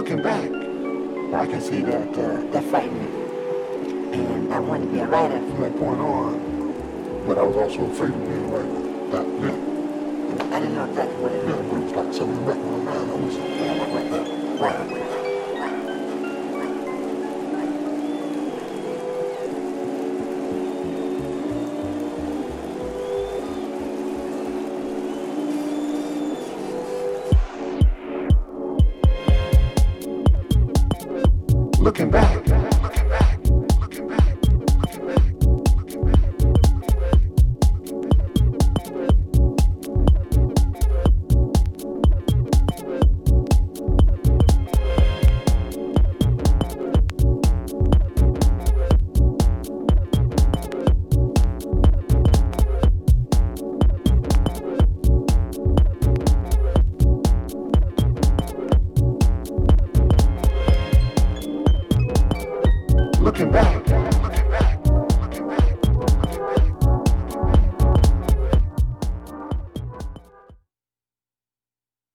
looking back, I can see that that frightened me. And I wanted to be a writer from that point on. But I was also afraid of being a writer back then. I didn't know exactly what it meant, but it was like something back in my mind. I was like that. Right. Looking back,